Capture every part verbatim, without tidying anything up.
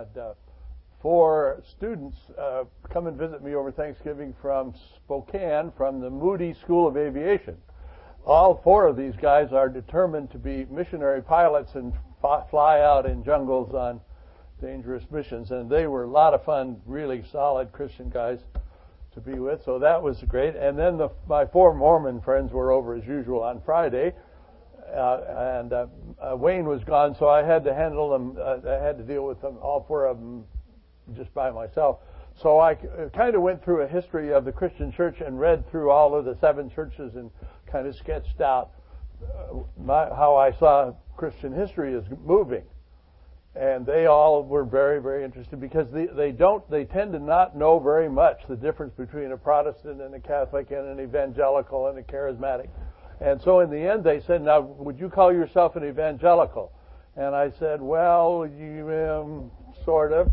had uh, four students uh, come and visit me over Thanksgiving from Spokane, from the Moody School of Aviation. All four of these guys are determined to be missionary pilots and f- fly out in jungles on dangerous missions, and they were a lot of fun, really solid Christian guys to be with, so that was great. And then the, my four Mormon friends were over as usual on Friday, uh, and uh, uh, Wayne was gone, so I had to handle them, uh, I had to deal with them, all four of them, just by myself. So I kind of went through a history of the Christian church and read through all of the seven churches and kind of sketched out uh, my, how I saw Christian history is moving. And they all were very, very interested because they, they don't, they tend to not know very much the difference between a Protestant and a Catholic and an evangelical and a charismatic. And so in the end they said, now, would you call yourself an evangelical? And I said, well, you um, sort of.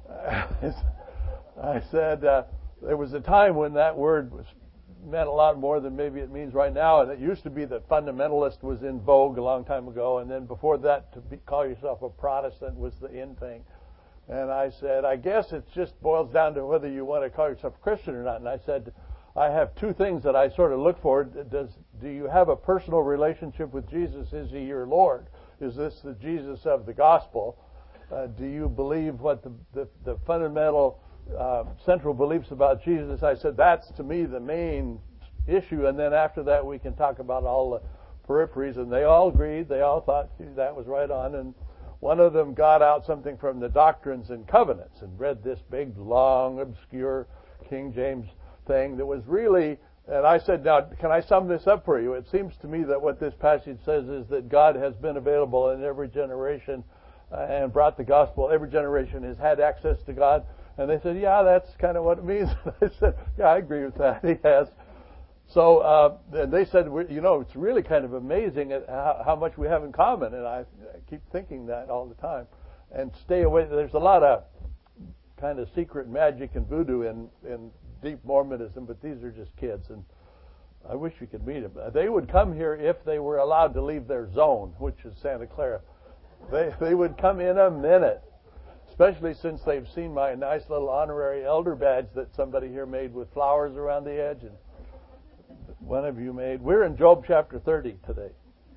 I said, uh, there was a time when that word was meant a lot more than maybe it means right now, and it used to be that fundamentalist was in vogue a long time ago, and then before that to be, call yourself a Protestant was the in thing. And I said, I guess it just boils down to whether you want to call yourself a Christian or not. And I said, I have two things that I sort of look for. Does do you have a personal relationship with Jesus? Is he your Lord? Is this the Jesus of the gospel? Uh, do you believe what the, the, the fundamental Uh, central beliefs about Jesus? I said, that's to me the main issue, and then after that we can talk about all the peripheries. And they all agreed. They all thought that was right on. And one of them got out something from the Doctrines and Covenants and read this big, long, obscure King James thing that was really, and I said, now, can I sum this up for you? It seems to me that what this passage says is that God has been available in every generation uh, and brought the gospel. Every generation has had access to God. And they said, yeah, that's kind of what it means. I said, yeah, I agree with that. He has. So uh, and they said, you know, it's really kind of amazing at how, how much we have in common. And I, I keep thinking that all the time. And stay away. There's a lot of kind of secret magic and voodoo in, in deep Mormonism, but these are just kids. And I wish you could meet them. They would come here if they were allowed to leave their zone, which is Santa Clara. They, they would come in a minute. Especially since they've seen my nice little honorary elder badge that somebody here made with flowers around the edge, and one of you made. We're in Job chapter thirty today.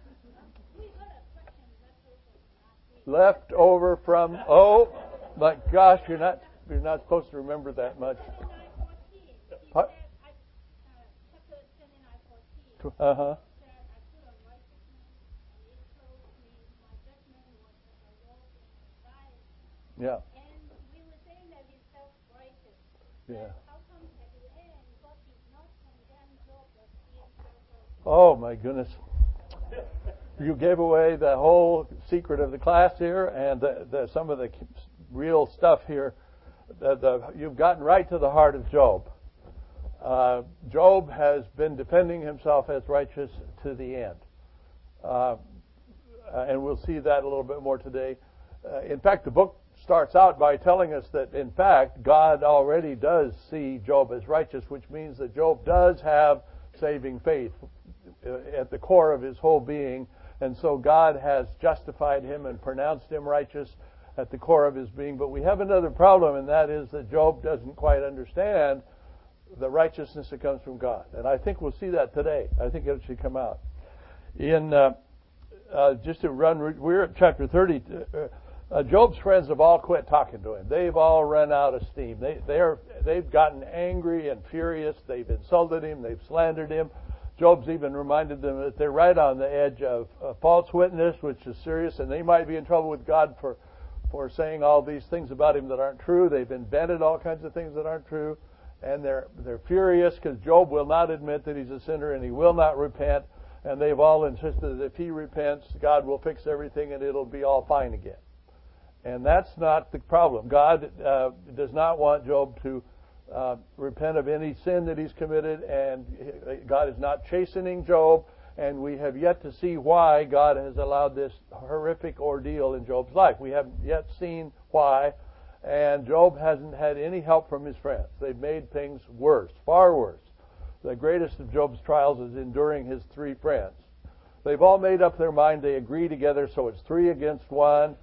Left over from, oh my gosh, you're not you're not supposed to remember that much. Uh huh. Yeah. And we were saying that he's self-righteous. Yeah. How come at the end God did not condemn Job as being self-righteous? Oh my goodness. You gave away the whole secret of the class here, and the, the, some of the real stuff here. The, the, you've gotten right to the heart of Job. Uh, Job has been defending himself as righteous to the end. Uh, and we'll see that a little bit more today. Uh, in fact, the book starts out by telling us that, in fact, God already does see Job as righteous, which means that Job does have saving faith at the core of his whole being. And so God has justified him and pronounced him righteous at the core of his being. But we have another problem, and that is that Job doesn't quite understand the righteousness that comes from God. And I think we'll see that today. I think it should come out. In uh, uh, just to run, we're at chapter thirty. Uh, Uh, Job's friends have all quit talking to him. They've all run out of steam. They, they're, they've gotten angry and furious. They've insulted him. They've slandered him. Job's even reminded them that they're right on the edge of a false witness, which is serious, and they might be in trouble with God for, for saying all these things about him that aren't true. They've invented all kinds of things that aren't true, and they're, they're furious because Job will not admit that he's a sinner and he will not repent, and they've all insisted that if he repents, God will fix everything and it'll be all fine again. And that's not the problem. God uh, does not want Job to uh, repent of any sin that he's committed, and God is not chastening Job, and we have yet to see why God has allowed this horrific ordeal in Job's life. We haven't yet seen why, and Job hasn't had any help from his friends. They've made things worse, far worse. The greatest of Job's trials is enduring his three friends. They've all made up their mind. They agree together, so it's three against one.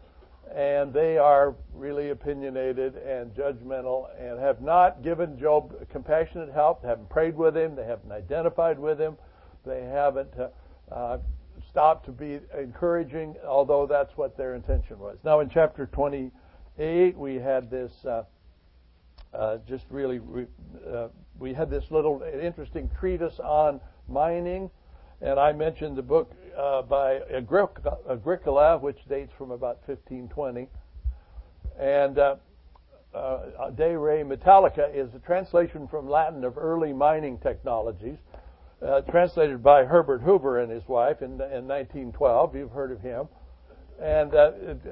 and they are really opinionated and judgmental and have not given Job compassionate help. They haven't prayed with him. They haven't identified with him. They haven't uh, uh, stopped to be encouraging, although that's what their intention was. Now, in chapter twenty-eight, we had this uh, uh, just really, uh, we had this little interesting treatise on mining. And I mentioned the book uh, by Agricola, which dates from about fifteen twenty. And uh, uh, De Re Metallica is a translation from Latin of early mining technologies, uh, translated by Herbert Hoover and his wife in, in nineteen twelve. You've heard of him. And uh,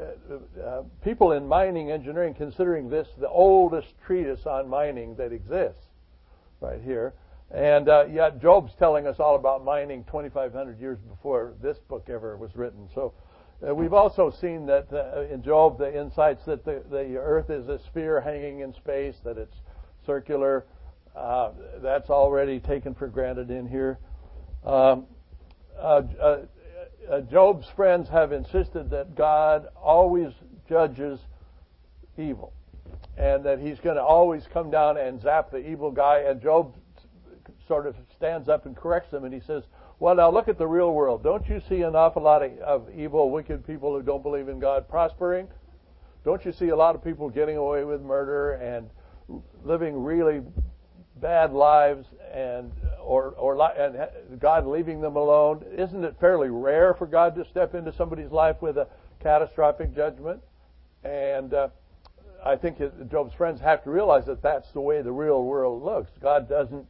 uh, people in mining engineering considering this the oldest treatise on mining that exists, right here. And uh, yet Job's telling us all about mining twenty-five hundred years before this book ever was written. So uh, we've also seen that uh, in Job the insights that the, the earth is a sphere hanging in space, that it's circular. Uh, that's already taken for granted in here. Um, uh, uh, uh, Job's friends have insisted that God always judges evil, and that He's going to always come down and zap the evil guy. And Job sort of stands up and corrects them, and he says, well, now look at the real world. Don't you see an awful lot of, of evil, wicked people who don't believe in God prospering? Don't you see a lot of people getting away with murder and living really bad lives, and or or and God leaving them alone? Isn't it fairly rare for God to step into somebody's life with a catastrophic judgment? And uh, I think Job's friends have to realize that that's the way the real world looks. God doesn't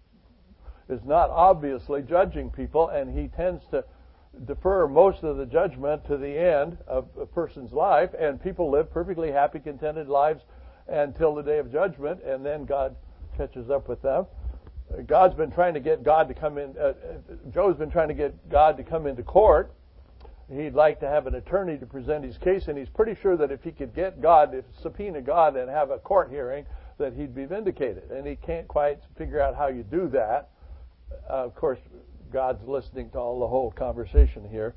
is not obviously judging people, and He tends to defer most of the judgment to the end of a person's life, and people live perfectly happy, contented lives until the day of judgment, and then God catches up with them. God's been trying to get God to come in. Uh, Job's been trying to get God to come into court. He'd like to have an attorney to present his case, and he's pretty sure that if he could get God, if subpoena God and have a court hearing, that he'd be vindicated. And he can't quite figure out how you do that. Uh, of course, God's listening to all the whole conversation here.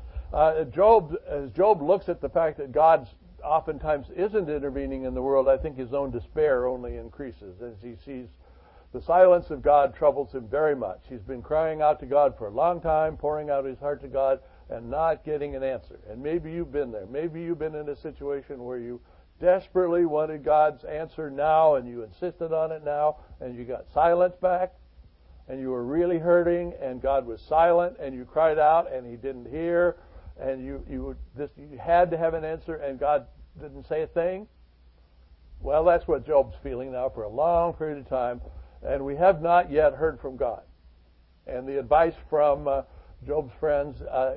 Uh, Job, as Job looks at the fact that God oftentimes isn't intervening in the world, I think his own despair only increases as he sees the silence of God troubles him very much. He's been crying out to God for a long time, pouring out his heart to God, and not getting an answer. And maybe you've been there. Maybe you've been in a situation where you desperately wanted God's answer now, and you insisted on it now, and you got silence back. And you were really hurting, and God was silent, and you cried out, and He didn't hear, and you you this you had to have an answer, and God didn't say a thing. Well, that's what Job's feeling now for a long period of time, and we have not yet heard from God. And the advice from uh, Job's friends uh,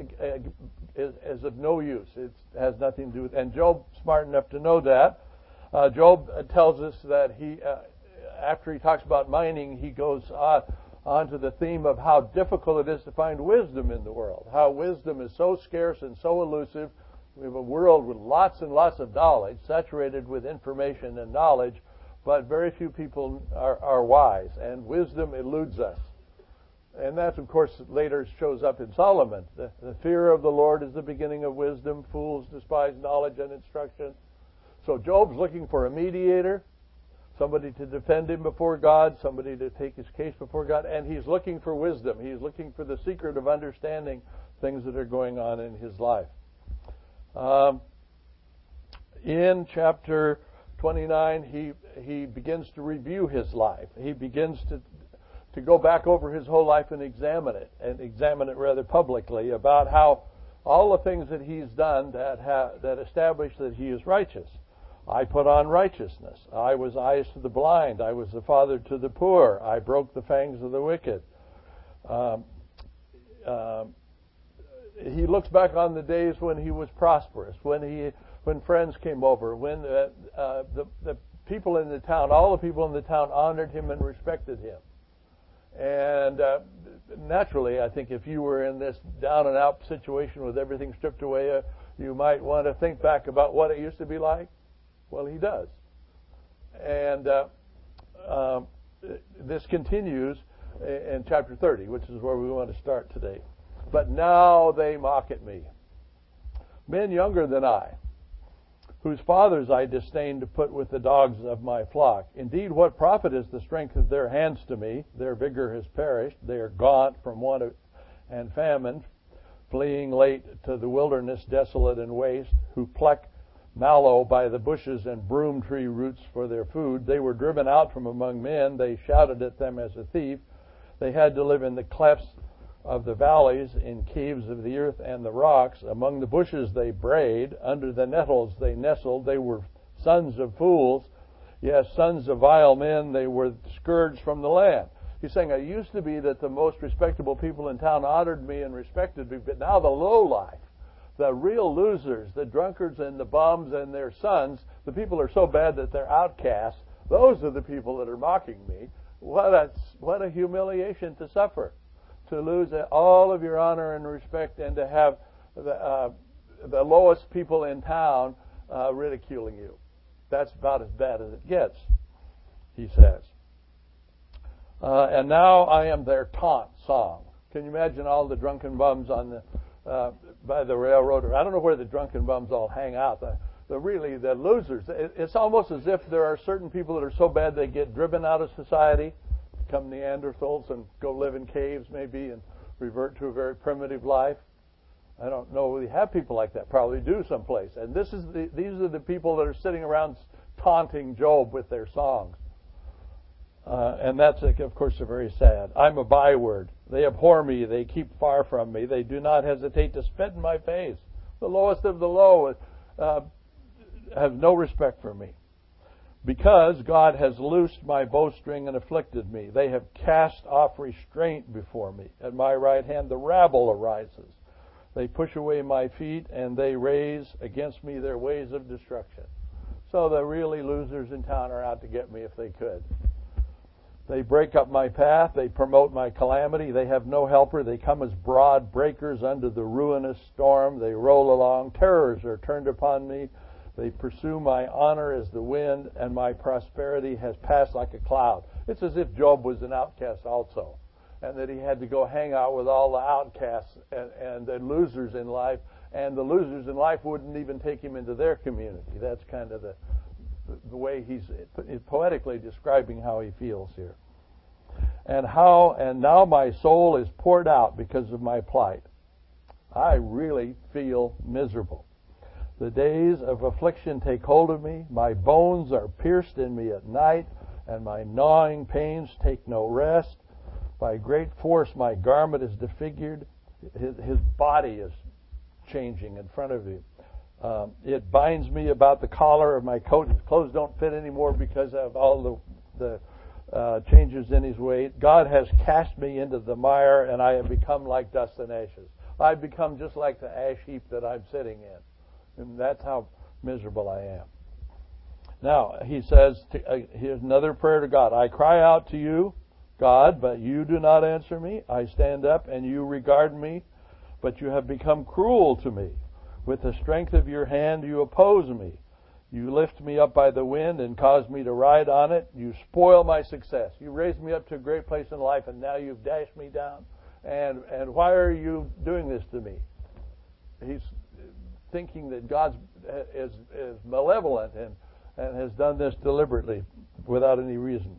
is, is of no use. It has nothing to do with. And Job's smart enough to know that. Uh, Job tells us that he, uh, after he talks about mining, he goes on. onto the theme of how difficult it is to find wisdom in the world, how wisdom is so scarce and so elusive. We have a world with lots and lots of knowledge, saturated with information and knowledge, but very few people are, are wise, and wisdom eludes us. And that, of course, later shows up in Solomon. The, the fear of the Lord is the beginning of wisdom. Fools despise knowledge and instruction. So Job's looking for a mediator, somebody to defend him before God, somebody to take his case before God, and he's looking for wisdom. He's looking for the secret of understanding things that are going on in his life. Um, in chapter twenty-nine, he he begins to review his life. He begins to to go back over his whole life and examine it, and examine it rather publicly, about how all the things that he's done that ha- that establish that he is righteous. I put on righteousness. I was eyes to the blind. I was the father to the poor. I broke the fangs of the wicked. Um, uh, he looks back on the days when he was prosperous, when he, when friends came over, when uh, uh, the, the people in the town, all the people in the town honored him and respected him. And uh, naturally, I think if you were in this down and out situation with everything stripped away, uh, you might want to think back about what it used to be like. Well, he does. And uh, uh, this continues in chapter thirty, which is where we want to start today. But now they mock at me. Men younger than I, whose fathers I disdain to put with the dogs of my flock. Indeed, what profit is the strength of their hands to me? Their vigor has perished. They are gaunt from want and famine, fleeing late to the wilderness, desolate and waste, who pluck mallow by the bushes and broom tree roots for their food. They were driven out from among men. They shouted at them as a thief. They had to live in the clefts of the valleys, in caves of the earth and the rocks. Among the bushes they brayed. Under the nettles they nestled. They were sons of fools. Yes, sons of vile men. They were scourged from the land. He's saying, it used to be that the most respectable people in town honored me and respected me, but now the low life, the real losers, the drunkards and the bums and their sons, the people are so bad that they're outcasts. Those are the people that are mocking me. What a, what a humiliation to suffer, to lose all of your honor and respect, and to have the, uh, the lowest people in town uh, ridiculing you. That's about as bad as it gets, he says. Uh, and now I am their taunt song. Can you imagine all the drunken bums on the uh, by the railroad? I don't know where the drunken bums all hang out. The, the really the losers. It, it's almost as if there are certain people that are so bad they get driven out of society, become Neanderthals and go live in caves maybe and revert to a very primitive life. I don't know. We have people like that. Probably do someplace. And this is the, these are the people that are sitting around taunting Job with their songs. Uh, and that's, of course, very sad. I'm a byword. They abhor me. They keep far from me. They do not hesitate to spit in my face. The lowest of the low uh, have no respect for me. Because God has loosed my bowstring and afflicted me. They have cast off restraint before me. At my right hand the rabble arises. They push away my feet, and they raise against me their ways of destruction. So the really losers in town are out to get me if they could. They break up my path. They promote my calamity. They have no helper. They come as broad breakers under the ruinous storm. They roll along. Terrors are turned upon me. They pursue my honor as the wind, and my prosperity has passed like a cloud. It's as if Job was an outcast also, and that he had to go hang out with all the outcasts and, and the losers in life, and the losers in life wouldn't even take him into their community. That's kind of the the way he's poetically describing how he feels here. And how, and now my soul is poured out because of my plight. I really feel miserable. The days of affliction take hold of me. My bones are pierced in me at night, and my gnawing pains take no rest. By great force my garment is disfigured. His, his body is changing in front of you. Um, it binds me about the collar of my coat. His clothes don't fit anymore because of all the, the uh, changes in his weight. God has cast me into the mire, and I have become like dust and ashes. I've become just like the ash heap that I'm sitting in. And that's how miserable I am. Now, he says, to, uh, here's another prayer to God. I cry out to you, God, but you do not answer me. I stand up, and you regard me, but you have become cruel to me. With the strength of your hand you oppose me. You lift me up by the wind and cause me to ride on it. You spoil my success. You raised me up to a great place in life, and now you've dashed me down. And and why are you doing this to me? He's thinking that God is, is malevolent and, and has done this deliberately without any reason.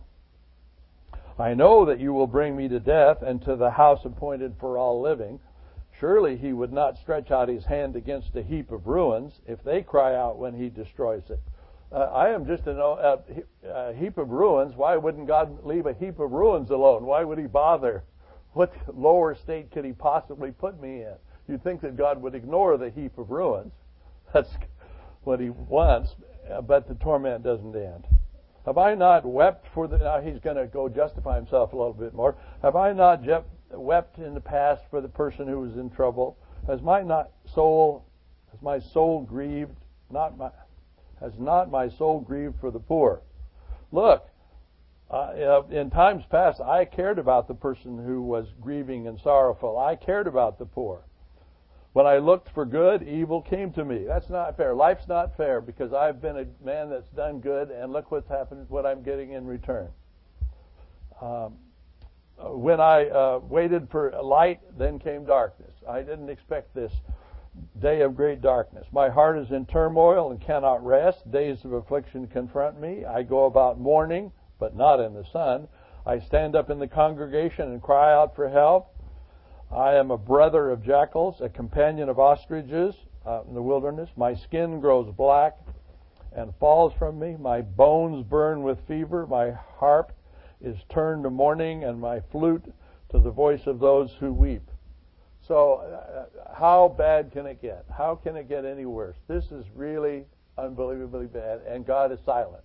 I know that you will bring me to death and to the house appointed for all living. Surely he would not stretch out his hand against a heap of ruins if they cry out when he destroys it. Uh, I am just a, a, a heap of ruins. Why wouldn't God leave a heap of ruins alone? Why would he bother? What lower state could he possibly put me in? You'd think that God would ignore the heap of ruins. That's what he wants, but the torment doesn't end. Have I not wept for the... Now he's going to go justify himself a little bit more. Have I not je- wept in the past for the person who was in trouble? Has my not soul, has my soul grieved? Not my, has not my soul grieved for the poor? Look, uh, in times past, I cared about the person who was grieving and sorrowful. I cared about the poor. When I looked for good, evil came to me. That's not fair. Life's not fair because I've been a man that's done good, and look what's happened, what I'm getting in return. Um, when I uh, waited for light, then came darkness. I didn't expect this day of great darkness. My heart is in turmoil and cannot rest. Days of affliction confront me. I go about mourning, but not in the sun. I stand up in the congregation and cry out for help. I am a brother of jackals, a companion of ostriches uh, in the wilderness. My skin grows black and falls from me. My bones burn with fever. My harp is turned to mourning, and my flute to the voice of those who weep. So uh, how bad can it get? How can it get any worse? This is really unbelievably bad, and God is silent.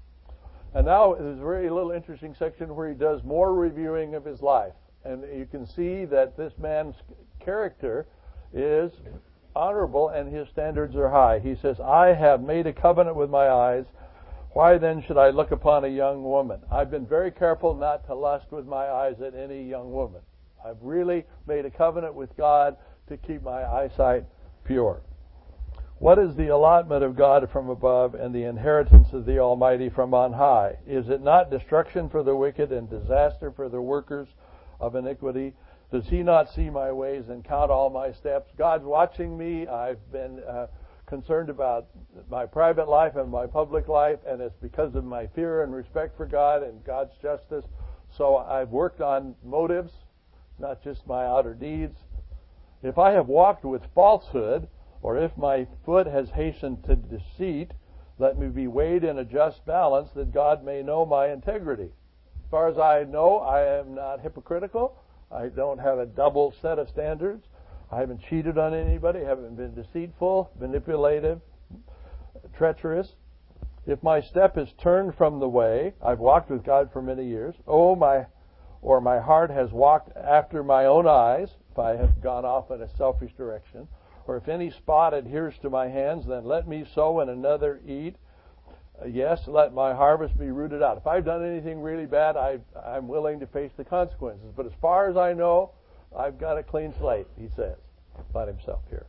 And now there's a very little interesting section where he does more reviewing of his life. And you can see that this man's character is honorable and his standards are high. He says, I have made a covenant with my eyes. Why then should I look upon a young woman? I've been very careful not to lust with my eyes at any young woman. I've really made a covenant with God to keep my eyesight pure. What is the allotment of God from above and the inheritance of the Almighty from on high? Is it not destruction for the wicked and disaster for the workers of iniquity? Does he not see my ways and count all my steps? God's watching me. I've been uh, concerned about my private life and my public life, and it's because of my fear and respect for God and God's justice. So I've worked on motives, not just my outer deeds. If I have walked with falsehood, or if my foot has hastened to deceit, let me be weighed in a just balance, that God may know my integrity. As far as I know, I am not hypocritical. I don't have a double set of standards. I haven't cheated on anybody. I haven't been deceitful, manipulative, treacherous. If my step is turned from the way, I've walked with God for many years. Oh, my, or my heart has walked after my own eyes, if I have gone off in a selfish direction. Or if any spot adheres to my hands, then let me sow and another eat. Uh, yes, let my harvest be rooted out. If I've done anything really bad, I, I'm willing to face the consequences. But as far as I know, I've got a clean slate, he says about himself here.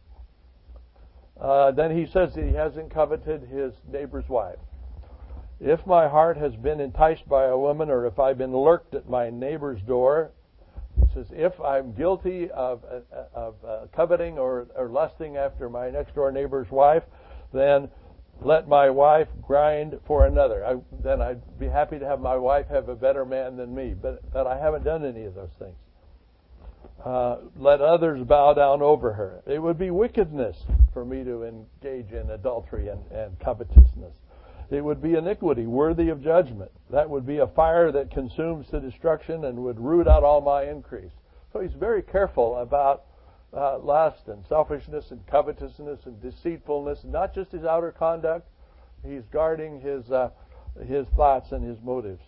Uh, then he says that he hasn't coveted his neighbor's wife. If my heart has been enticed by a woman, or if I've been lurked at my neighbor's door, he says, if I'm guilty of, uh, of uh, coveting or, or lusting after my next-door neighbor's wife, then let my wife grind for another. I, then I'd be happy to have my wife have a better man than me. But, but I haven't done any of those things. Uh, let others bow down over her. It would be wickedness for me to engage in adultery and, and covetousness. It would be iniquity worthy of judgment. That would be a fire that consumes to destruction and would root out all my increase. So he's very careful about uh, lust and selfishness and covetousness and deceitfulness, not just his outer conduct. He's guarding his uh, his thoughts and his motives.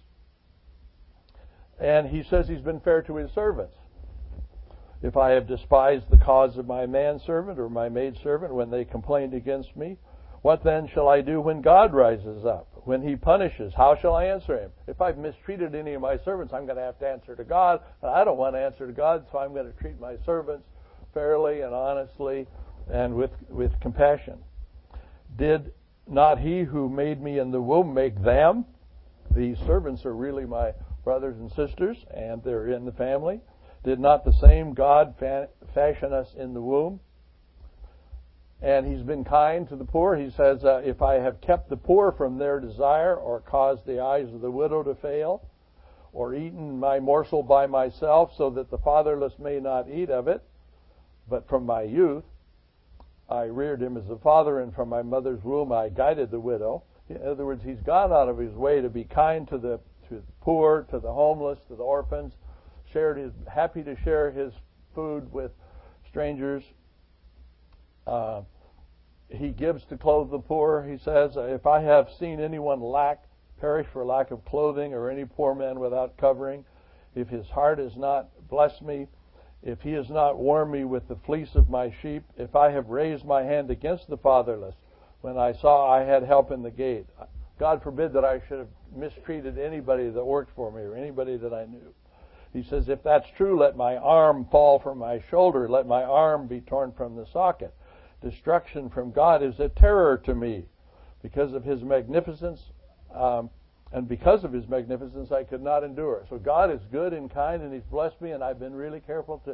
And he says he's been fair to his servants. If I have despised the cause of my manservant or my maidservant when they complained against me, what then shall I do when God rises up? When he punishes, how shall I answer him? If I've mistreated any of my servants, I'm going to have to answer to God. And I don't want to answer to God, so I'm going to treat my servants fairly and honestly and with, with compassion. Did not he who made me in the womb make them? These servants are really my brothers and sisters, and they're in the family. Did not the same God fa- fashion us in the womb? And he's been kind to the poor. He says, uh, if I have kept the poor from their desire, or caused the eyes of the widow to fail, or eaten my morsel by myself, so that the fatherless may not eat of it, but from my youth I reared him as a father, and from my mother's womb I guided the widow. In other words, he's gone out of his way to be kind to the to the poor, to the homeless, to the orphans, shared his, happy to share his food with strangers. Uh, he gives to clothe the poor. He says, if I have seen anyone lack, perish for lack of clothing, or any poor man without covering, if his heart has not blessed me, if he has not warmed me with the fleece of my sheep, if I have raised my hand against the fatherless, when I saw I had help in the gate. God forbid that I should have mistreated anybody that worked for me or anybody that I knew. He says, if that's true, let my arm fall from my shoulder, let my arm be torn from the socket. Destruction from God is a terror to me. Because of his magnificence, um, and because of his magnificence, I could not endure. So God is good and kind, and he's blessed me, and I've been really careful to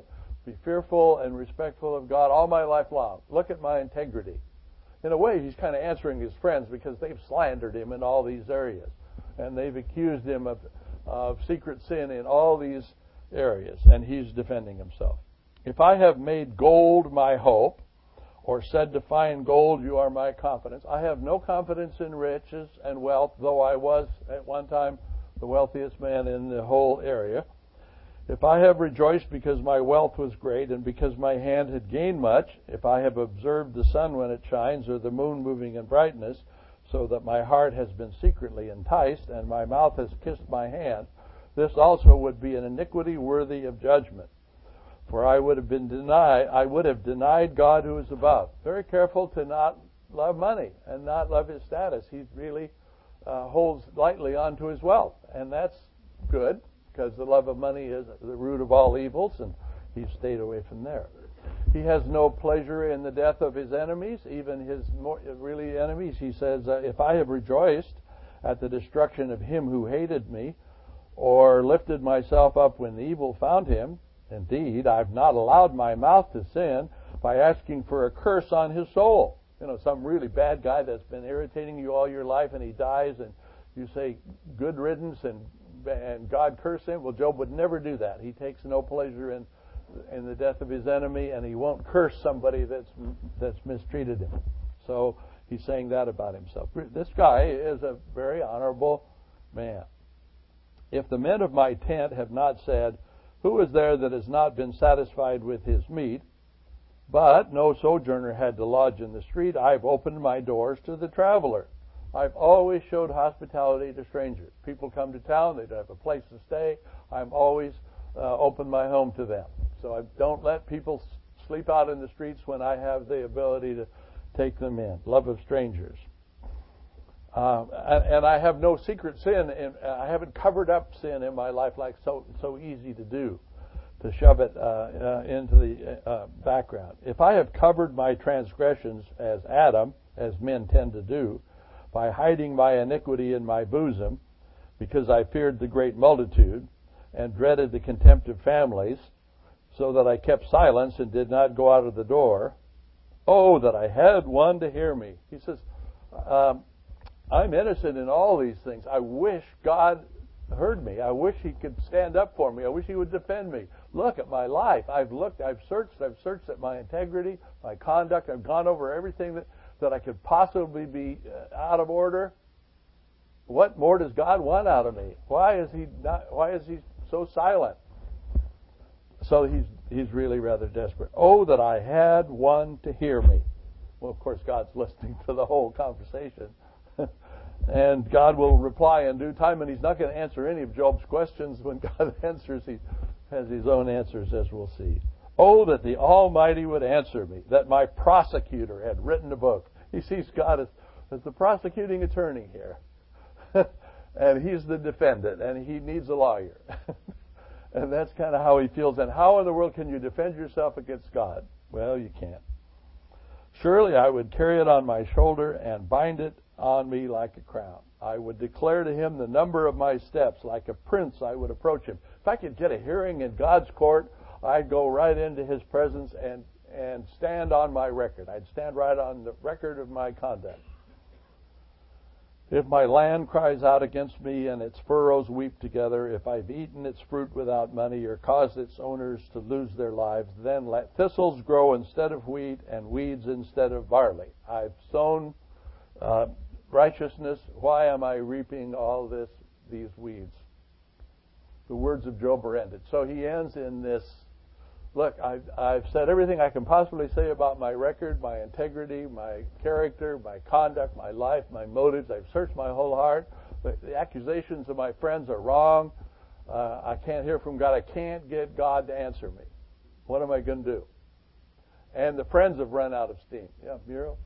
be fearful and respectful of God all my life long. Look at my integrity. In a way, he's kind of answering his friends because they've slandered him in all these areas. And they've accused him of, of secret sin in all these areas. And he's defending himself. If I have made gold my hope, or said to fine gold, you are my confidence. I have no confidence in riches and wealth, though I was at one time the wealthiest man in the whole area. If I have rejoiced because my wealth was great and because my hand had gained much, if I have observed the sun when it shines or the moon moving in brightness, so that my heart has been secretly enticed and my mouth has kissed my hand, this also would be an iniquity worthy of judgment. For I would have been denied, I would have denied God who is above. Very careful to not love money and not love his status. He really uh, holds lightly onto his wealth, and that's good because the love of money is the root of all evils, and he's stayed away from there. He has no pleasure in the death of his enemies, even his more, really enemies. He says, uh, if I have rejoiced at the destruction of him who hated me, or lifted myself up when the evil found him, indeed, I've not allowed my mouth to sin by asking for a curse on his soul. You know, some really bad guy that's been irritating you all your life and he dies and you say, good riddance and and God curse him. Well, Job would never do that. He takes no pleasure in in the death of his enemy, and he won't curse somebody that's that's mistreated him. So he's saying that about himself. This guy is a very honorable man. If the men of my tent have not said, who is there that has not been satisfied with his meat? But no sojourner had to lodge in the street. I've opened my doors to the traveler. I've always showed hospitality to strangers. People come to town, they don't have a place to stay. I'm always uh, open my home to them. So I don't let people sleep out in the streets when I have the ability to take them in. Love of strangers. Uh, and, and I have no secret sin. In, I haven't covered up sin in my life like so so easy to do, to shove it uh, uh, into the uh, background. If I have covered my transgressions as Adam, as men tend to do, by hiding my iniquity in my bosom, because I feared the great multitude and dreaded the contempt of families, so that I kept silence and did not go out of the door, oh, that I had one to hear me. He says, um, I'm innocent in all these things. I wish God heard me. I wish he could stand up for me. I wish he would defend me. Look at my life. I've looked, I've searched, I've searched at my integrity, my conduct. I've gone over everything that, that I could possibly be uh, out of order. What more does God want out of me? Why is he not, why is he so silent? So he's he's really rather desperate. Oh, that I had one to hear me. Well, of course, God's listening to the whole conversation. And God will reply in due time, and he's not going to answer any of Job's questions. When God answers, he has his own answers, as we'll see. Oh, that the Almighty would answer me, that my prosecutor had written a book. He sees God as, as the prosecuting attorney here. And he's the defendant, and he needs a lawyer. And that's kind of how he feels. And how in the world can you defend yourself against God? Well, you can't. Surely I would carry it on my shoulder and bind it on me like a crown. I would declare to him the number of my steps. Like a prince, I would approach him. If I could get a hearing in God's court, I'd go right into his presence and, and stand on my record. I'd stand right on the record of my conduct. If my land cries out against me and its furrows weep together, if I've eaten its fruit without money or caused its owners to lose their lives, then let thistles grow instead of wheat and weeds instead of barley. I've sown uh, righteousness. Why am I reaping all this, these weeds? The words of Job are ended. So he ends in this, look, I've, I've said everything I can possibly say about my record, my integrity, my character, my conduct, my life, my motives. I've searched my whole heart. The, the accusations of my friends are wrong. Uh, I can't hear from God. I can't get God to answer me. What am I going to do? And the friends have run out of steam. Yeah, Muriel?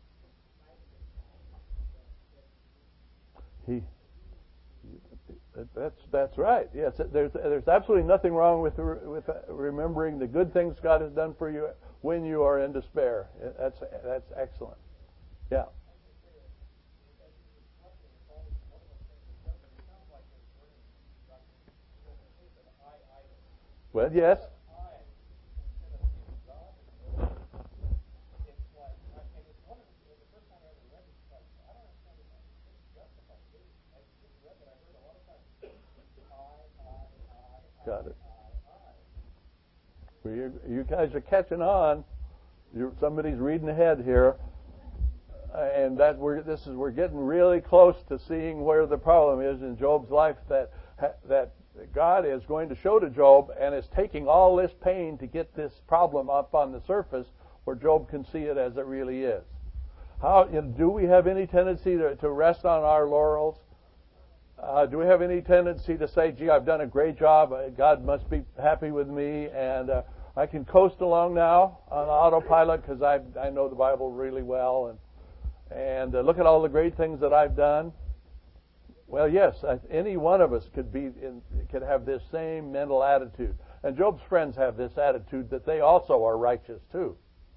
He, That's that's right. Yes, there's there's absolutely nothing wrong with with remembering the good things God has done for you when you are in despair. That's that's excellent. Yeah. Well, yes. Got it. Well, you, you guys are catching on. You're, somebody's reading ahead here, and that we're this is we're getting really close to seeing where the problem is in Job's life. That that God is going to show to Job, and is taking all this pain to get this problem up on the surface, where Job can see it as it really is. How you know, do we have any tendency to, to rest on our laurels? Uh, do we have any tendency to say, gee, I've done a great job, God must be happy with me, and uh, I can coast along now on autopilot because I I know the Bible really well, and and uh, look at all the great things that I've done? Well, yes, I, any one of us could be in, could have this same mental attitude. And Job's friends have this attitude that they also are righteous too.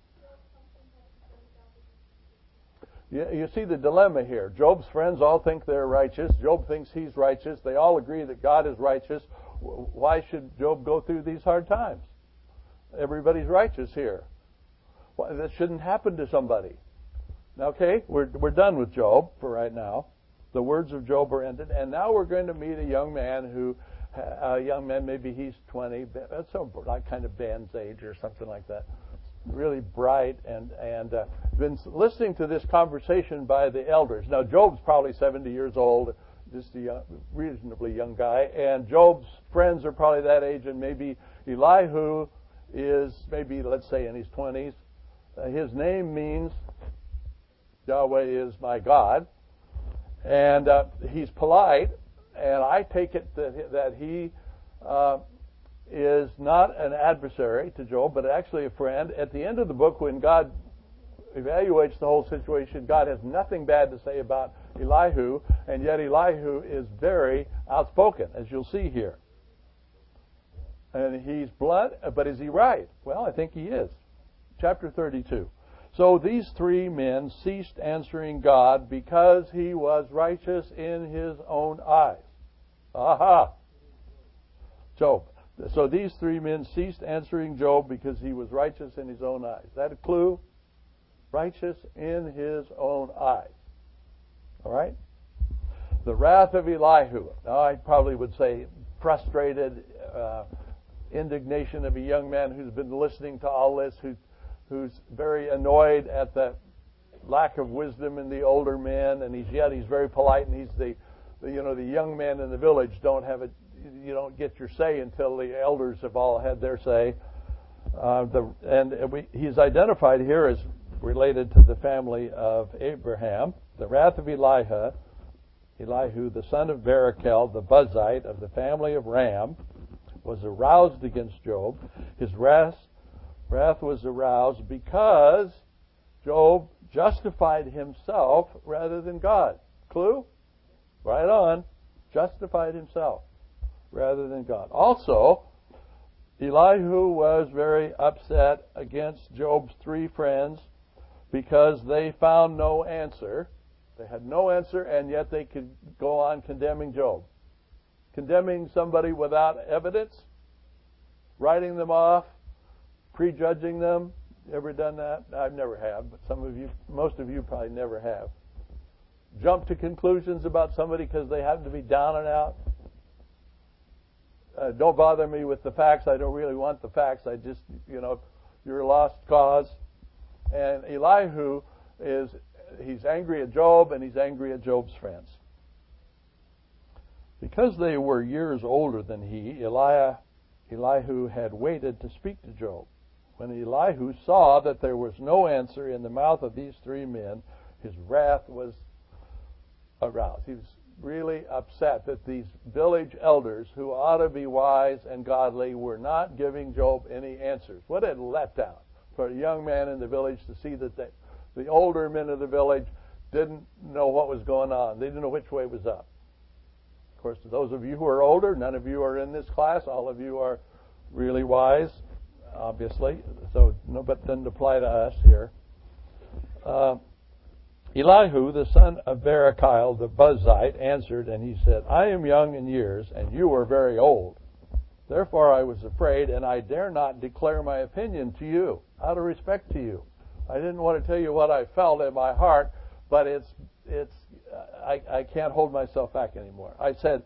You, you see the dilemma here. Job's friends all think they're righteous. Job thinks he's righteous. They all agree that God is righteous. Why should Job go through these hard times? Everybody's righteous here. Well, that shouldn't happen to somebody. Okay, we're we're done with Job for right now. The words of Job are ended, and now we're going to meet a young man who, a young man, maybe he's twenty, that's so like kind of Ben's age or something like that. Really bright, and and uh, been listening to this conversation by the elders. Now Job's probably seventy years old, just a young, reasonably young guy, and Job's friends are probably that age, and maybe Elihu is maybe, let's say, in his twenties. Uh, his name means Yahweh is my God, and uh, he's polite, and I take it that, that he uh, is not an adversary to Job, but actually a friend. At the end of the book, when God evaluates the whole situation, God has nothing bad to say about Elihu, and yet Elihu is very outspoken, as you'll see here. And he's blunt, but is he right? Well, I think he is. Chapter thirty-two. So these three men ceased answering God because he was righteous in his own eyes. Aha! Job. So these three men ceased answering Job because he was righteous in his own eyes. Is that a clue? Righteous in his own eyes. All right? The wrath of Elihu. Now, I probably would say frustrated uh, indignation of a young man who's been listening to all this, who, who's very annoyed at the lack of wisdom in the older men, and he's yet he's very polite, and he's the, the you know the young men in the village don't have a you don't get your say until the elders have all had their say. Uh, the, and we, he's identified here as related to the family of Abraham. The wrath of Elihu, Elihu, the son of Barachel, the Buzite of the family of Ram, was aroused against Job. His wrath, wrath was aroused because Job justified himself rather than God. Clue? Right on. Justified himself rather than God. Also, Elihu was very upset against Job's three friends because they found no answer. They had no answer, and yet they could go on condemning Job. Condemning somebody without evidence, writing them off, prejudging them. Ever done that? I've never have, but some of you, most of you probably never have. Jump to conclusions about somebody because they happen to be down and out. Uh, don't bother me with the facts. I don't really want the facts. I just, you know, you're a lost cause. And Elihu is, he's angry at Job, and he's angry at Job's friends. Because they were years older than he, Eli, Elihu had waited to speak to Job. When Elihu saw that there was no answer in the mouth of these three men, his wrath was aroused. He was really upset that these village elders, who ought to be wise and godly, were not giving Job any answers. What a letdown for a young man in the village to see that they, the older men of the village didn't know what was going on. They didn't know which way was up. Of course, those of you who are older, none of you are in this class. All of you are really wise, obviously. So, no, but doesn't apply to us here. Uh, Elihu, the son of Barachiel, the Buzite, answered, and he said, I am young in years, and you are very old. Therefore I was afraid, and I dare not declare my opinion to you, out of respect to you. I didn't want to tell you what I felt in my heart, but it's it's I, I can't hold myself back anymore. I said,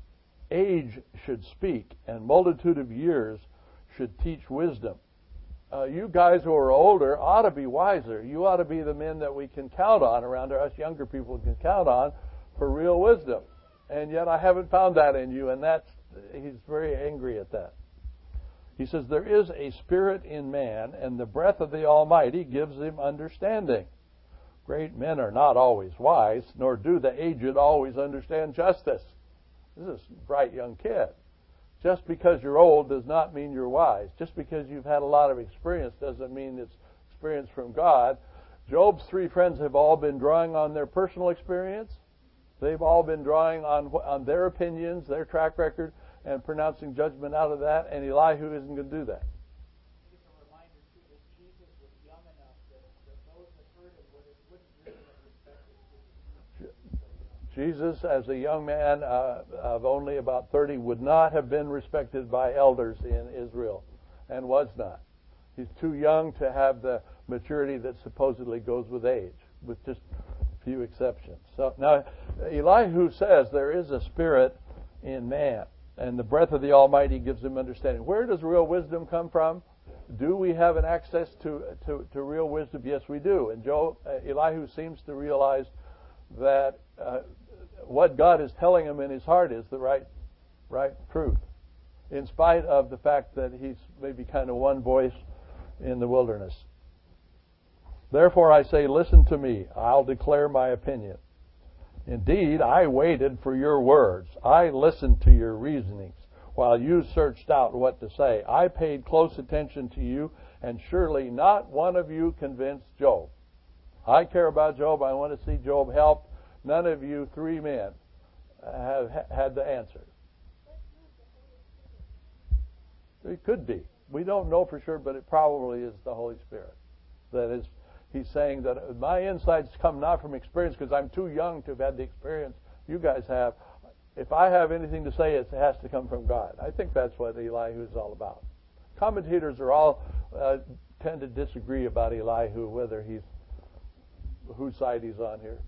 age should speak, and multitude of years should teach wisdom. Uh, you guys who are older ought to be wiser. You ought to be the men that we can count on around us younger people can count on for real wisdom. And yet I haven't found that in you, and that's he's very angry at that. He says, there is a spirit in man, and the breath of the Almighty gives him understanding. Great men are not always wise, nor do the aged always understand justice. This is a bright young kid. Just because you're old does not mean you're wise. Just because you've had a lot of experience doesn't mean it's experience from God. Job's three friends have all been drawing on their personal experience. They've all been drawing on on their opinions, their track record, and pronouncing judgment out of that, and Elihu isn't going to do that. Just a reminder, too, that Jesus was young enough that, that those that heard him would, wouldn't really have respected him. Jesus, as a young man uh, of only about thirty, would not have been respected by elders in Israel, and was not. He's too young to have the maturity that supposedly goes with age, with just a few exceptions. So now, Elihu says there is a spirit in man, and the breath of the Almighty gives him understanding. Where does real wisdom come from? Do we have an access to to, to real wisdom? Yes, we do. And Job, uh, Elihu seems to realize that uh, what God is telling him in his heart is the right, right truth, in spite of the fact that he's maybe kind of one voice in the wilderness. Therefore I say, listen to me. I'll declare my opinion. Indeed, I waited for your words. I listened to your reasonings while you searched out what to say. I paid close attention to you, and surely not one of you convinced Job. I care about Job. I want to see Job helped. None of you three men have had the answer. It could be. We don't know for sure, but it probably is the Holy Spirit. That is, he's saying that my insights come not from experience because I'm too young to have had the experience you guys have. If I have anything to say, it has to come from God. I think that's what Elihu is all about. Commentators are all uh, tend to disagree about Elihu, whether he's whose side he's on here.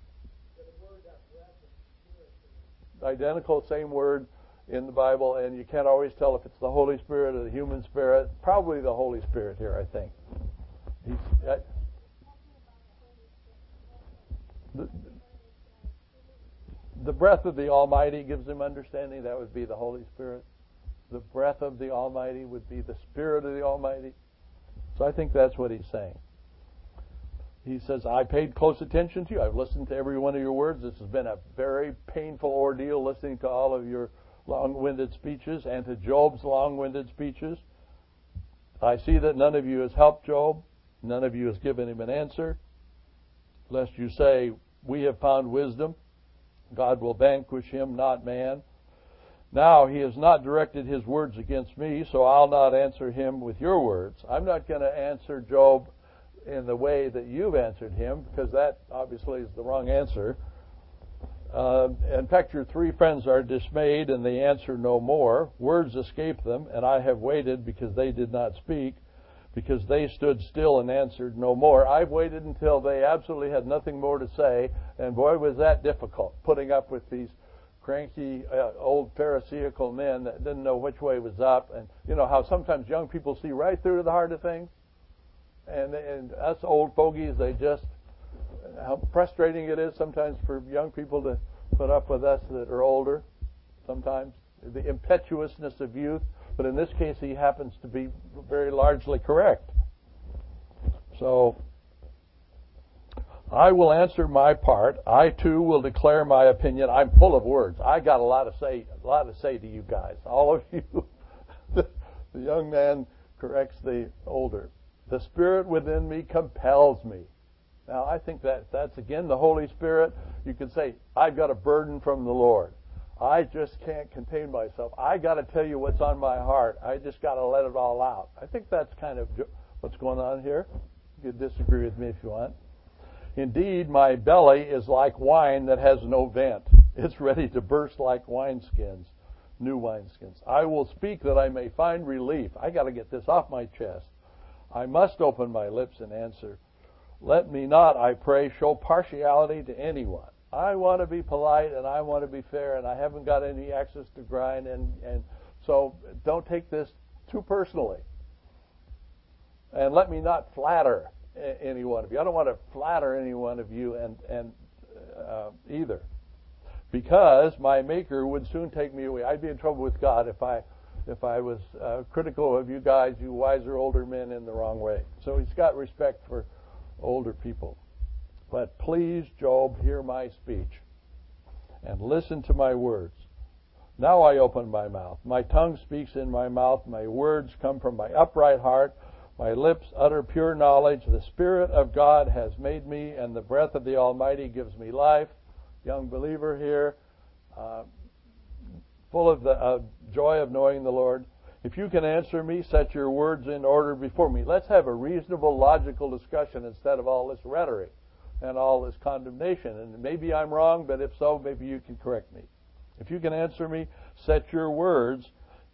Identical, same word in the Bible, and you can't always tell if it's the Holy Spirit or the human spirit. Probably the Holy Spirit here, I think. He's, uh, the, the breath of the Almighty gives him understanding. That would be the Holy Spirit. The breath of the Almighty would be the Spirit of the Almighty. So I think that's what he's saying. He says, I paid close attention to you. I've listened to every one of your words. This has been a very painful ordeal listening to all of your long-winded speeches and to Job's long-winded speeches. I see that none of you has helped Job. None of you has given him an answer. Lest you say, we have found wisdom. God will vanquish him, not man. Now he has not directed his words against me, so I'll not answer him with your words. I'm not going to answer Job in the way that you've answered him, because that obviously is the wrong answer. Uh, in fact, your three friends are dismayed, and they answer no more. Words escape them, and I have waited because they did not speak, because they stood still and answered no more. I've waited until they absolutely had nothing more to say, and boy, was that difficult, putting up with these cranky, uh, old Pharisaical men that didn't know which way was up. And you know how sometimes young people see right through to the heart of things? And, and us old fogies, they just, how frustrating it is sometimes for young people to put up with us that are older, sometimes. The impetuousness of youth. But in this case, he happens to be very largely correct. So, I will answer my part. I, too, will declare my opinion. I'm full of words. I got a lot to say, a lot to say to you guys. All of you. The young man corrects the older. The Spirit within me compels me. Now, I think that that's, again, the Holy Spirit. You could say, I've got a burden from the Lord. I just can't contain myself. I got to tell you what's on my heart. I just got to let it all out. I think that's kind of what's going on here. You can disagree with me if you want. Indeed, my belly is like wine that has no vent. It's ready to burst like wineskins, new wineskins. I will speak that I may find relief. I got to get this off my chest. I must open my lips and answer. Let me not, I pray, show partiality to anyone. I want to be polite and I want to be fair, and I haven't got any axes to grind, and, and so don't take this too personally. And let me not flatter any one of you. I don't want to flatter any one of you and, and uh, either. Because my Maker would soon take me away. I'd be in trouble with God if I if I was uh, critical of you guys, you wiser older men, in the wrong way. So he's got respect for older people. But please, Job, hear my speech and listen to my words. Now I open my mouth. My tongue speaks in my mouth. My words come from my upright heart. My lips utter pure knowledge. The Spirit of God has made me, and the breath of the Almighty gives me life. Young believer here, uh, full of the uh, joy of knowing the Lord. If you can answer me, set your words in order before me. Let's have a reasonable, logical discussion instead of all this rhetoric and all this condemnation. And maybe I'm wrong, but if so, maybe you can correct me. If you can answer me, set your words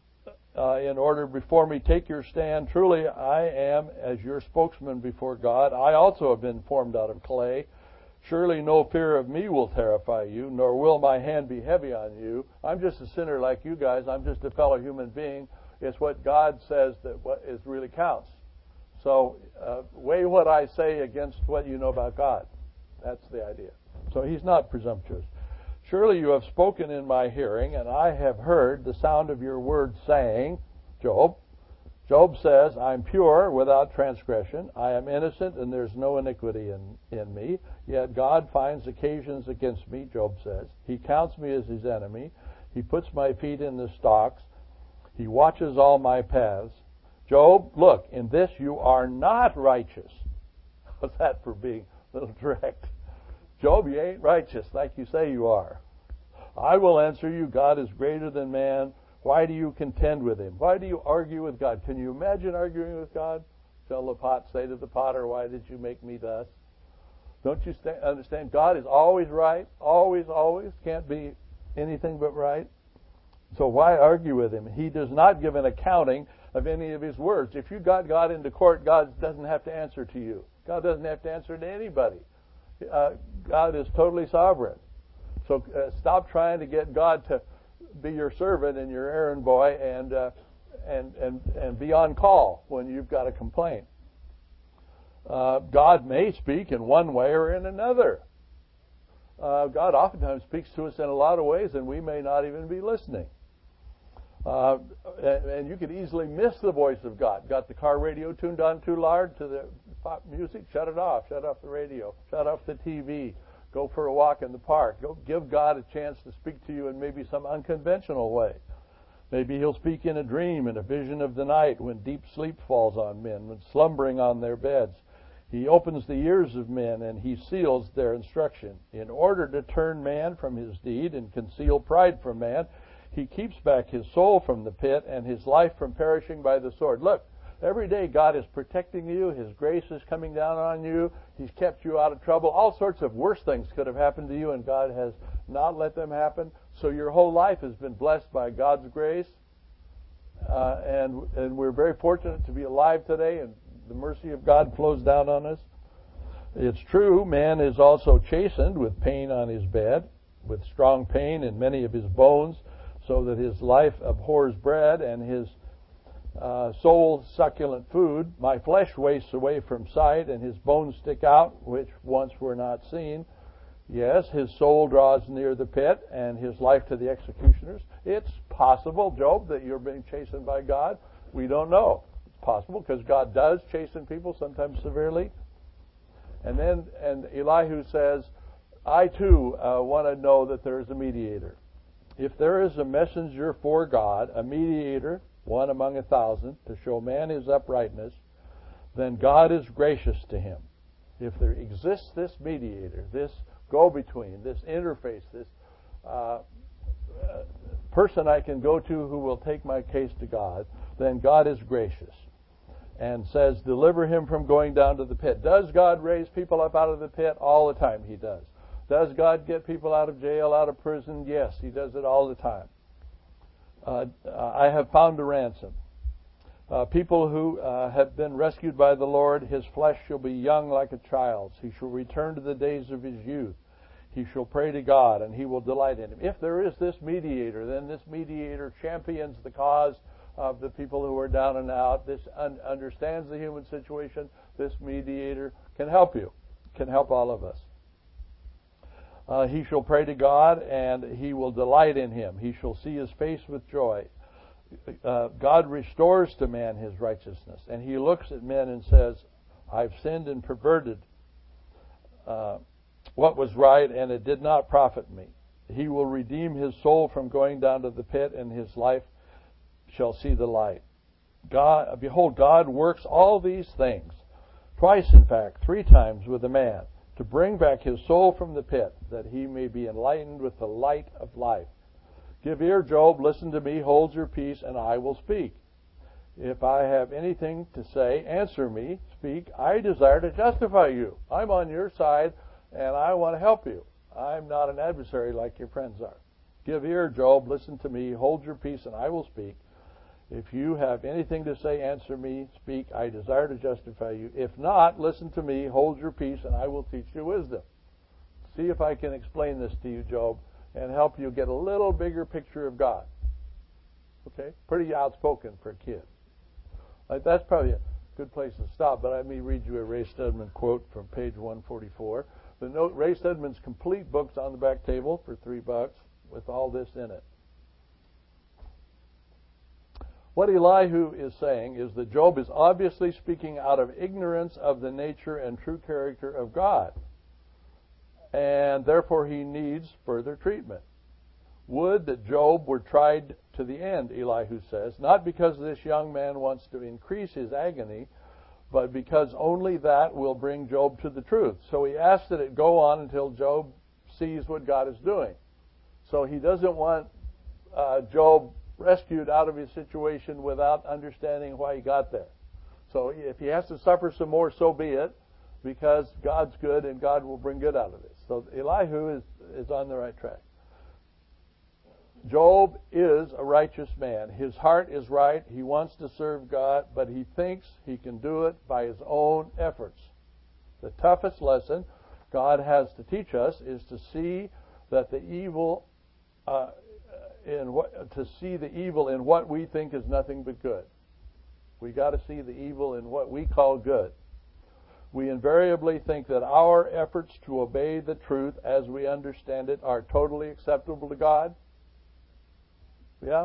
uh, in order before me. Take your stand. Truly, I am as your spokesman before God. I also have been formed out of clay. Surely no fear of me will terrify you, nor will my hand be heavy on you. I'm just a sinner like you guys. I'm just a fellow human being. It's what God says that what is really counts. So uh, weigh what I say against what you know about God. That's the idea. So he's not presumptuous. Surely you have spoken in my hearing, and I have heard the sound of your words saying, Job. Job says, I'm pure without transgression. I am innocent, and there's no iniquity in, in me. Yet God finds occasions against me, Job says. He counts me as his enemy. He puts my feet in the stocks. He watches all my paths. Job, look, in this you are not righteous. What's that for being a little direct? Job, you ain't righteous like you say you are. I will answer you, God is greater than man. Why do you contend with him? Why do you argue with God? Can you imagine arguing with God? Shall the pot say to the potter, why did you make me thus? Don't you st- understand? God is always right. Always, always. Can't be anything but right. So why argue with him? He does not give an accounting of any of his words. If you got God into court, God doesn't have to answer to you. God doesn't have to answer to anybody. Uh, God is totally sovereign. So uh, stop trying to get God to be your servant and your errand boy and uh, and and and be on call when you've got a complaint. Uh, God may speak in one way or in another. Uh, God oftentimes speaks to us in a lot of ways, and we may not even be listening. Uh, and, and you could easily miss the voice of God. Got the car radio tuned on too loud to the pop music? Shut it off. Shut off the radio. Shut off the T V. Go for a walk in the park. Go give God a chance to speak to you in maybe some unconventional way. Maybe he'll speak in a dream, in a vision of the night, when deep sleep falls on men, when slumbering on their beds. He opens the ears of men, and he seals their instruction. In order to turn man from his deed and conceal pride from man, he keeps back his soul from the pit and his life from perishing by the sword. Look, every day God is protecting you. His grace is coming down on you. He's kept you out of trouble. All sorts of worse things could have happened to you, and God has not let them happen. So your whole life has been blessed by God's grace. Uh, and, and we're very fortunate to be alive today, and the mercy of God flows down on us. It's true, man is also chastened with pain on his bed, with strong pain in many of his bones, so that his life abhors bread and his uh, soul succulent food. My flesh wastes away from sight, and his bones stick out, which once were not seen. Yes, his soul draws near the pit, and his life to the executioners. It's possible, Job, that you're being chastened by God. We don't know. It's possible, because God does chasten people, sometimes severely. And then, and Elihu says, I too uh, want to know that there is a mediator. If there is a messenger for God, a mediator, one among a thousand, to show man his uprightness, then God is gracious to him. If there exists this mediator, this go-between, this interface, this uh, uh, person I can go to who will take my case to God, then God is gracious and says, deliver him from going down to the pit. Does God raise people up out of the pit? All the time he does. Does God get people out of jail, out of prison? Yes, he does it all the time. Uh, I have found a ransom. Uh, people who uh, have been rescued by the Lord, his flesh shall be young like a child's. He shall return to the days of his youth. He shall pray to God, and he will delight in him. If there is this mediator, then this mediator champions the cause of the people who are down and out. This un- understands the human situation. This mediator can help you, can help all of us. Uh, he shall pray to God, and he will delight in him. He shall see his face with joy. Uh, God restores to man his righteousness, and he looks at men and says, I've sinned and perverted uh, what was right, and it did not profit me. He will redeem his soul from going down to the pit, and his life shall see the light. God, behold, God works all these things, twice in fact, three times with a man, to bring back his soul from the pit, that he may be enlightened with the light of life. Give ear, Job, listen to me, hold your peace, and I will speak. If I have anything to say, answer me, speak. I desire to justify you. I'm on your side, and I want to help you. I'm not an adversary like your friends are. Give ear, Job, listen to me, hold your peace, and I will speak. If you have anything to say, answer me, speak. I desire to justify you. If not, listen to me, hold your peace, and I will teach you wisdom. See if I can explain this to you, Job, and help you get a little bigger picture of God. Okay? Pretty outspoken for a kid. Like, that's probably a good place to stop, but let me read you a Ray Stedman quote from page one forty-four. The note, Ray Stedman's complete book's on the back table for three bucks with all this in it. What Elihu is saying is that Job is obviously speaking out of ignorance of the nature and true character of God, and therefore he needs further treatment. Would that Job were tried to the end, Elihu says, not because this young man wants to increase his agony, but because only that will bring Job to the truth. So he asks that it go on until Job sees what God is doing. So he doesn't want uh, Job rescued out of his situation without understanding why he got there. So if he has to suffer some more, so be it, because God's good and God will bring good out of this. So Elihu is, is on the right track. Job is a righteous man. His heart is right. He wants to serve God, but he thinks he can do it by his own efforts. The toughest lesson God has to teach us is to see that the evil uh, in what to see the evil in what we think is nothing but good. We got to see the evil in what we call good. We invariably think that our efforts to obey the truth as we understand it are totally acceptable to God. Yeah?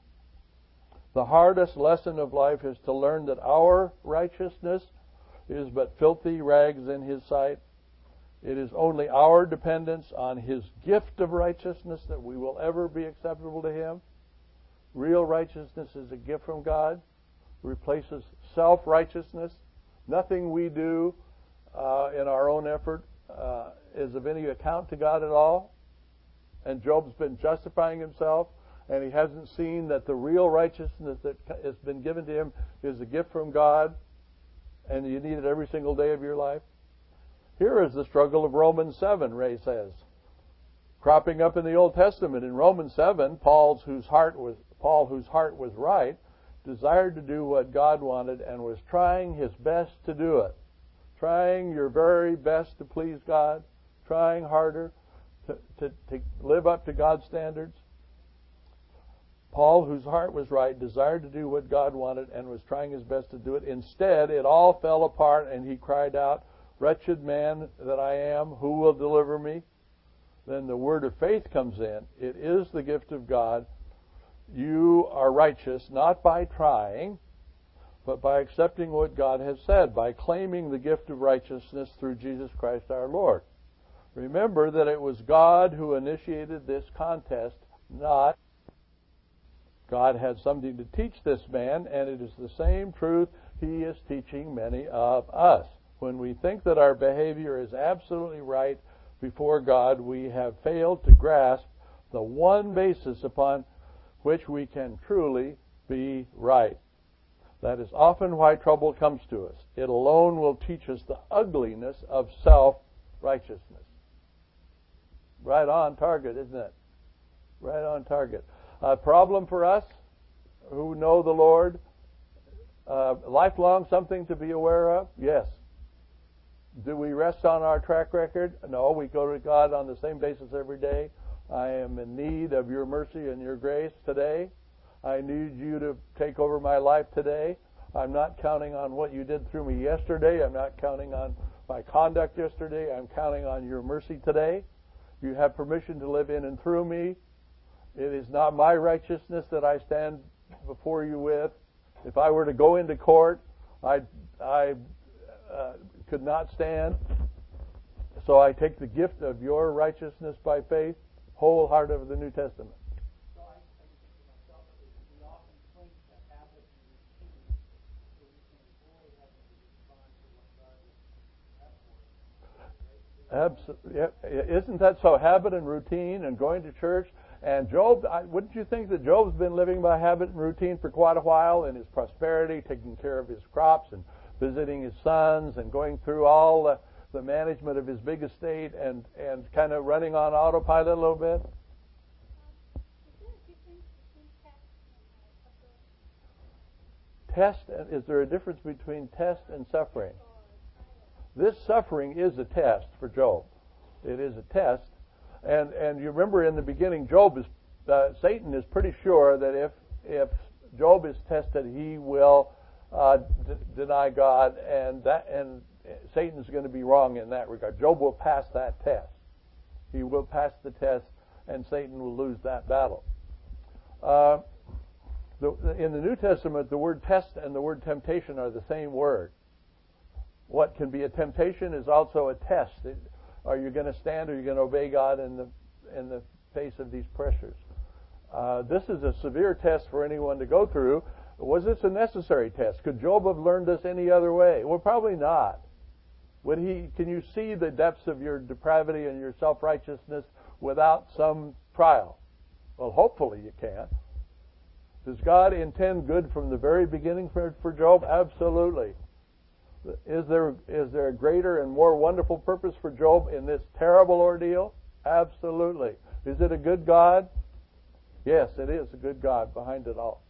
The hardest lesson of life is to learn that our righteousness is but filthy rags in His sight. It is only our dependence on His gift of righteousness that we will ever be acceptable to Him. Real righteousness is a gift from God. It replaces self-righteousness. Nothing we do uh, in our own effort uh, is of any account to God at all. And Job's been justifying himself, and he hasn't seen that the real righteousness that has been given to him is a gift from God, and you need it every single day of your life. Here is the struggle of Romans seven, Ray says. Cropping up in the Old Testament. In Romans seven, Paul's whose heart was Paul, whose heart was right, desired to do what God wanted and was trying his best to do it. Trying your very best to please God. Trying harder to, to, to live up to God's standards. Paul, whose heart was right, desired to do what God wanted and was trying his best to do it. Instead, it all fell apart and he cried out, "Wretched man that I am, who will deliver me?" Then the word of faith comes in. It is the gift of God. You are righteous not by trying, but by accepting what God has said, by claiming the gift of righteousness through Jesus Christ our Lord. Remember that it was God who initiated this contest, not God had something to teach this man, and it is the same truth he is teaching many of us. When we think that our behavior is absolutely right before God, we have failed to grasp The one basis upon which we can truly be right. That is often why trouble comes to us. It alone will teach us the ugliness of self-righteousness. Right on target, isn't it? Right on target. A problem for us who know the Lord, uh, lifelong something to be aware of? Yes. Do we rest on our track record? No, we go to God on the same basis every day. I am in need of your mercy and your grace today. I need you to take over my life today. I'm not counting on what you did through me yesterday. I'm not counting on my conduct yesterday. I'm counting on your mercy today. You have permission to live in and through me. It is not my righteousness that I stand before you with. If I were to go into court, I, I uh, could not stand. So I take the gift of your righteousness by faith, wholehearted of the New Testament. So I, I can think to myself that we often cling to habit and routine so we can avoid having to respond to what God has for us. Absolutely. Isn't that so? Habit and routine and going to church. And Job, I, wouldn't you think that Job's been living by habit and routine for quite a while in his prosperity, taking care of his crops and visiting his sons and going through all the, the management of his big estate and, and kind of running on autopilot a little bit? Test, and is there a difference between test and suffering? This suffering is a test for Job. It is a test. And and you remember in the beginning, Job is uh, Satan is pretty sure that if if Job is tested, he will uh, d- deny God, and that and Satan's going to be wrong in that regard. Job will pass that test. He will pass the test, and Satan will lose that battle. Uh, the, in the New Testament, the word test and the word temptation are the same word. What can be a temptation is also a test. It, Are you going to stand? Or are you going to obey God in the in the face of these pressures? Uh, this is a severe test for anyone to go through. Was this a necessary test? Could Job have learned this any other way? Well, probably not. Would he? Can you see the depths of your depravity and your self-righteousness without some trial? Well, hopefully you can. Does God intend good from the very beginning for, for Job? Absolutely. Is there is there a greater and more wonderful purpose for Job in this terrible ordeal? Absolutely. Is it a good God? Yes, it is a good God behind it all.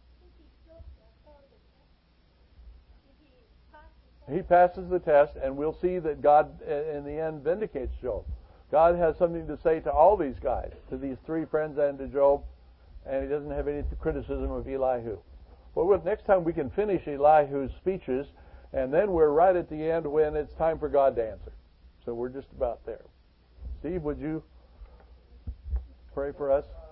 He passes the test, and we'll see that God, in the end, vindicates Job. God has something to say to all these guys, to these three friends and to Job, and he doesn't have any criticism of Elihu. Well, next time we can finish Elihu's speeches, and then we're right at the end when it's time for God to answer. So we're just about there. Steve, would you pray for us?